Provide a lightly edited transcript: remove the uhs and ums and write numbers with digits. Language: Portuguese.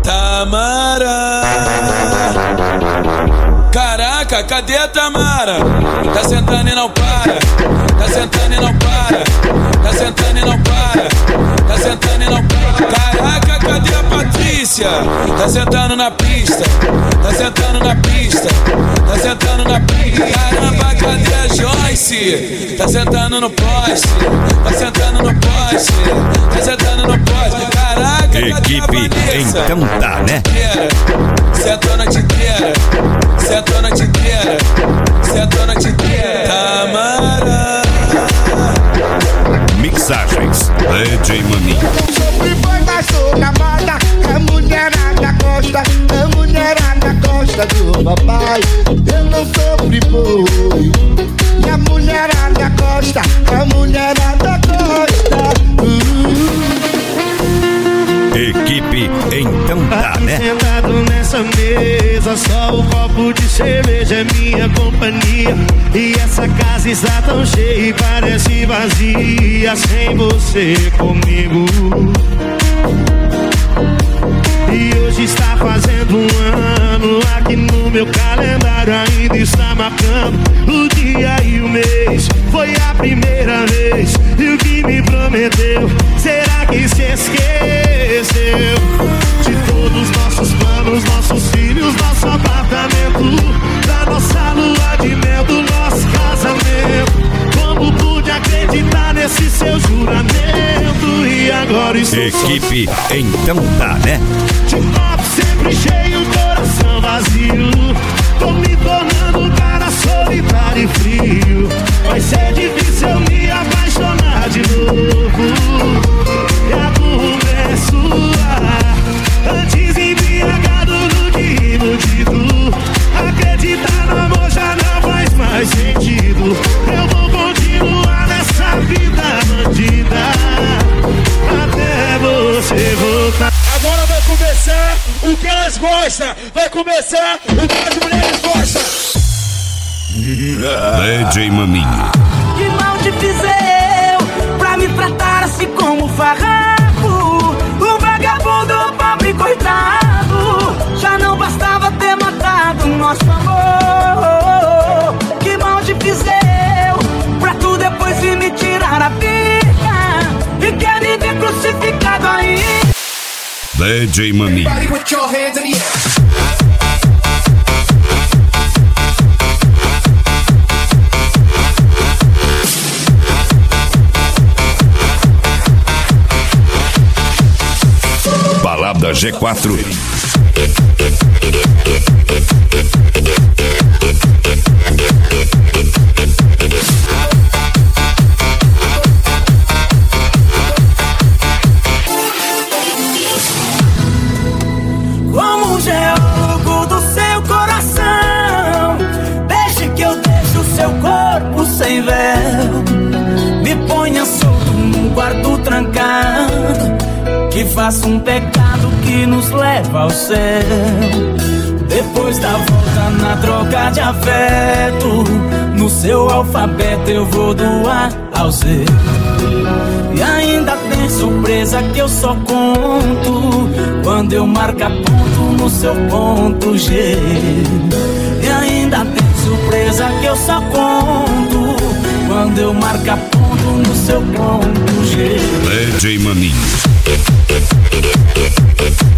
Tamara. Caraca, cadê a Tamara? Tá sentando e não para. Tá sentando e não para. Tá sentando e não para. Tá sentando e não para. Caraca, cadê a Patrícia? Tá sentando na pista. Tá sentando na pista. Tá sentando na pista. Caramba, cadê a Joyce? Tá sentando no poste. Tá sentando no poste. Tá sentando no poste. Caraca, cadê a Equipe, Vanessa? então tá, né? Sentou a noite inteira. Sentou a noite inteira. Sentou a noite inteira. Tamara. Mixagens DJ Maninho. Sofri foi, mas sou na moda. A mulherada gosta. A mulherada gosta do papai. Eu não sofri foi. E a mulherada gosta. A mulherada gosta. Equipe, então tá, né? Sentado nessa mesa, só o copo de cerveja é minha companhia. E essa casa está tão cheia e parece vazia sem você comigo. E hoje está fazendo um ano, aqui no meu calendário ainda está marcando o dia e o mês. Foi a primeira vez, e o que me prometeu, será que se esqueceu? De todos os nossos planos, nossos filhos, nosso apartamento, da nossa lua de mel, do nosso casamento. Como pude acreditar nesse seu juramento? E agora estou Equipe, então tá, né? de copo sempre cheio, coração vazio. Tô me tornando um cara solitário e frio. Vai ser difícil eu me apaixonar de novo. E a culpa é sua. Antes embriagado do que iludido. Acreditar no amor já não faz mais sentido. Eu vou continuar nessa vida bandida até você voltar. Agora vai começar o que elas gostam. Vai começar o que as mulheres gostam. DJ Maninho. Que mal te fiz eu pra me tratar assim como farrapo? Um vagabundo, pobre coitado. Já não bastava ter matado nosso amor. Que mal te fiz eu pra tu depois vir me tirar a vida e quer me ver crucificado aí. DJ Maninho. Everybody put your hands in the air. Balada G4. Como um geólogo do seu coração, deixe que eu deixe o seu corpo sem véu. Me ponha solto num quarto trancado, que faça um pecado que nos leva ao céu. Depois da volta na troca de afeto, no seu alfabeto eu vou do A ao Z. E ainda tem surpresa que eu só conto quando eu marcar ponto no seu ponto G. E ainda tem surpresa que eu só conto quando eu marcar ponto no seu ponto G. DJ Maninho.